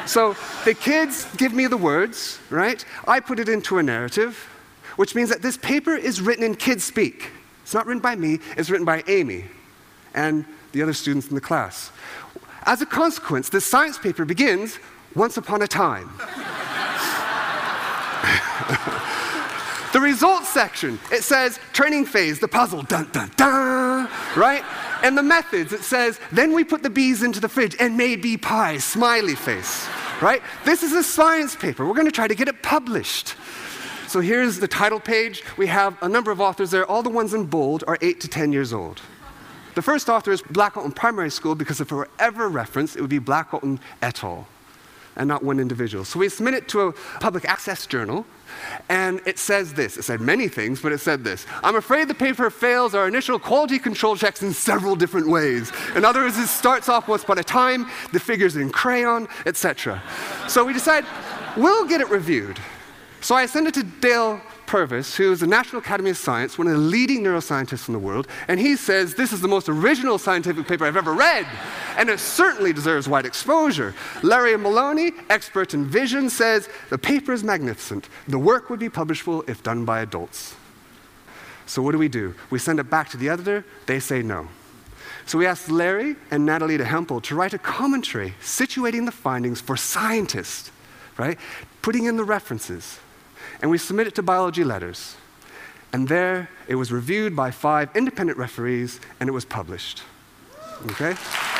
So the kids give me the words, right? I put it into a narrative, which means that this paper is written in kids speak. It's not written by me, it's written by Amy and the other students in the class. As a consequence, this science paper begins once upon a time. The results section, it says training phase, the puzzle, dun dun dun, right? And the methods, it says, then we put the bees into the fridge and made bee pies, smiley face, right? This is a science paper. We're going to try to get it published. So here's the title page. We have a number of authors there. All the ones in bold are 8 to 10 years old. The first author is Blackawton Primary School, because if it were ever referenced, it would be Blackawton et al., and not one individual. So we submit it to a public access journal, and it says this. It said many things, but it said this. I'm afraid the paper fails our initial quality control checks in several different ways. In other words, it starts off once upon a time, the figures in crayon, etc. So we decide, we'll get it reviewed. So I send it to Dale Purvis, who is the National Academy of Science, one of the leading neuroscientists in the world, and he says, this is the most original scientific paper I've ever read, and it certainly deserves wide exposure. Larry Maloney, expert in vision, says, the paper is magnificent. The work would be publishable if done by adults. So what do? We send it back to the editor, they say no. So we asked Larry and Natalie de Hempel to write a commentary situating the findings for scientists, right? Putting in the references. And we submit it to Biology Letters. And there, it was reviewed by 5 independent referees, and it was published. Okay?